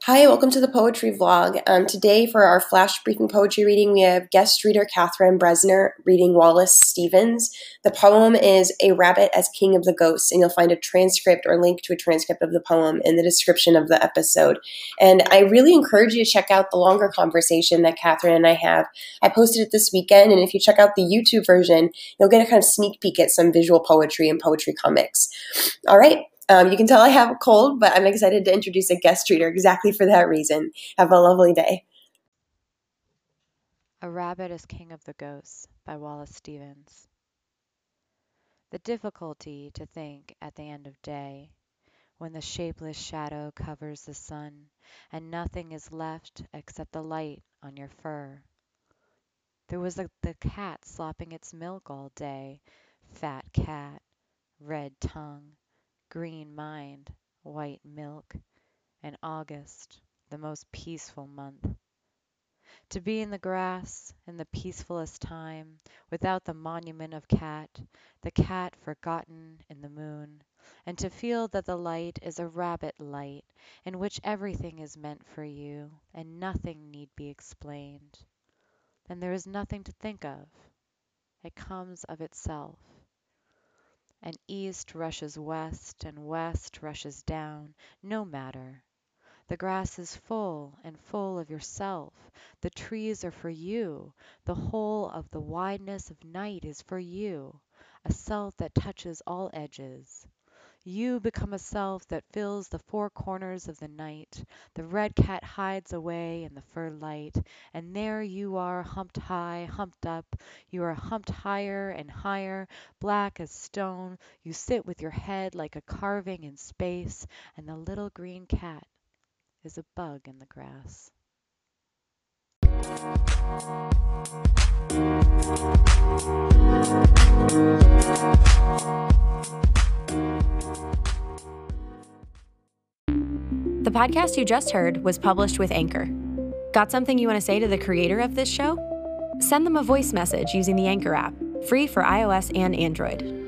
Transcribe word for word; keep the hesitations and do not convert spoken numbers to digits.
Hi, welcome to the poetry vlog. Um, today for our flash briefing poetry reading, we have guest reader Catherine Bresner reading Wallace Stevens. The poem is A Rabbit as King of the Ghosts, and you'll find a transcript or link to a transcript of the poem in the description of the episode. And I really encourage you to check out the longer conversation that Catherine and I have. I posted it this weekend, and if you check out the YouTube version, you'll get a kind of sneak peek at some visual poetry and poetry comics. All right. Um, you can tell I have a cold, but I'm excited to introduce a guest reader exactly for that reason. Have a lovely day. A Rabbit as King of the Ghosts by Wallace Stevens. The difficulty to think at the end of day, when the shapeless shadow covers the sun, and nothing is left except the light on your fur. There was the, the cat slopping its milk all day, fat cat, red tongue, green mind, white milk, and August, the most peaceful month. To be in the grass, in the peacefullest time, without the monument of cat, the cat forgotten in the moon, and to feel that the light is a rabbit light, in which everything is meant for you, and nothing need be explained. And there is nothing to think of. It comes of itself. And east rushes west, and west rushes down, no matter. The grass is full and full of yourself. The trees are for you. The whole of the wideness of night is for you, a self that touches all edges. You become a self that fills the four corners of the night. The red cat hides away in the fur light, and there you are, humped high, humped up. You are humped higher and higher, black as stone. You sit with your head like a carving in space, and the little green cat is a bug in the grass. The podcast you just heard was published with Anchor. Got something you want to say to the creator of this show? Send them a voice message using the Anchor app, free for iOS and Android.